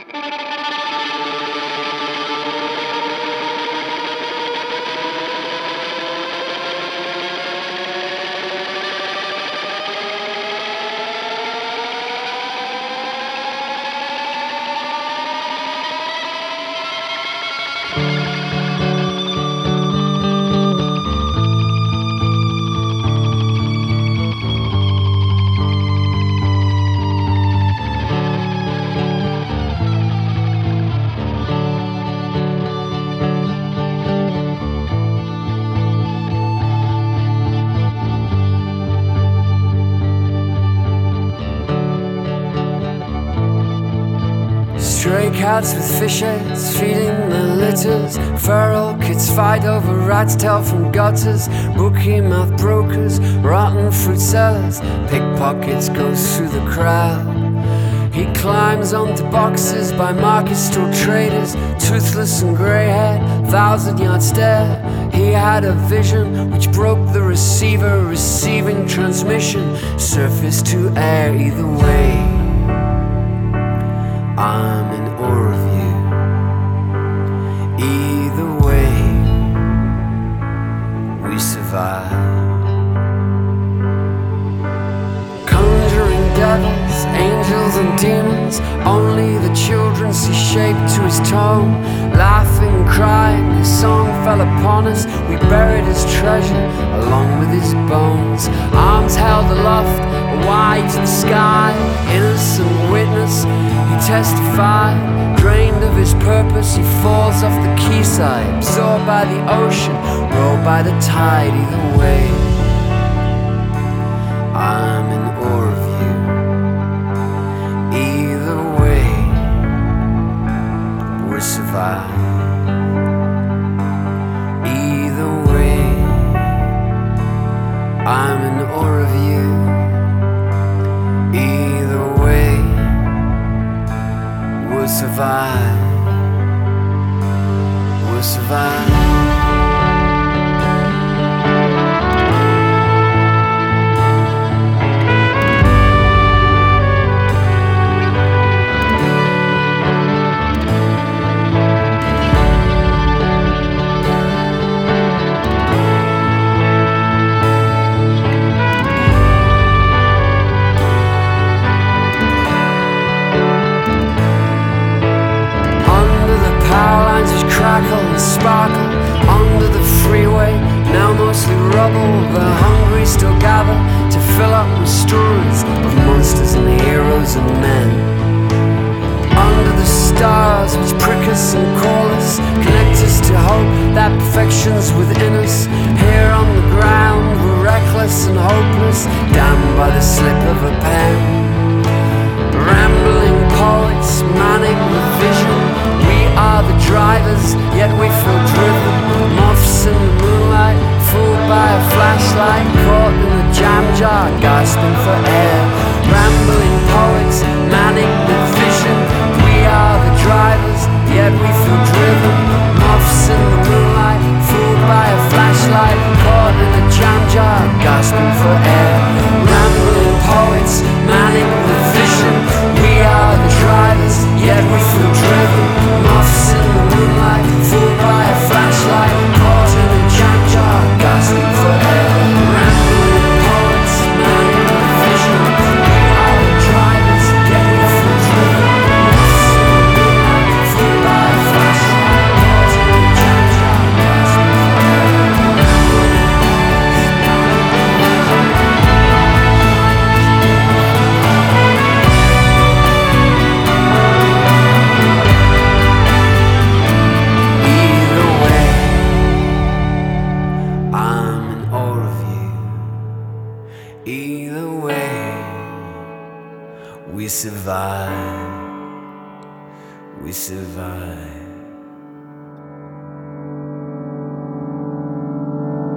Stray cats with fish heads feeding the litters. Feral kids fight over rat's tail from gutters. Bookie mouth brokers, rotten fruit sellers. Pickpockets goes through the crowd. He climbs onto boxes by market store traders. Toothless and grey-haired, 1,000-yard stare. He had a vision which broke the receiver. Receiving transmission, surface to air. Either way, I'm in awe of you. Either way, we survive. Conjuring devils, angels and demons. Only the children see shape to his tone. Laughing and crying, his song fell upon us. We buried his treasure along with his bones. Arms held aloft, wide to the sky. Innocent witness, he testified. Drained of his purpose, he falls off the quayside. Absorbed by the ocean, rolled by the tide. Either way, I'm in awe of you. Either way, we survive. Either way, I'm in awe of you. Either way, we'll survive. We'll survive. Crackle and sparkle under the freeway. Now mostly rubble, the hungry still gather to fill up with stories of monsters and heroes and men. Under the stars which prick us and call us, connect us to hope that perfection's within us. Here on the ground we're reckless and hopeless, damned by the slip of a pen. Rambling poets, manic with vision. We are the drivers, yet we feel driven. Moths in the moonlight, fooled by a flashlight. Caught in the jam jar, gasping for air. Rambling poets, manic with vision. We are the drivers, yet we feel driven. Moths in the moonlight, fooled by a flashlight. Caught in the jam jar, gasping for air. Rambling poets, manic with vision. We are the drivers, yet we feel driven. Moths in the moonlight, fooled by a flashlight. Caught in a jam jar, gasping for air. Rambling poets, manic with vision. We are the drivers, yet we feel driven. Moths in the moonlight, fooled by a flashlight. Caught in a jam jar, gasping for air. Either way, we survive. We survive.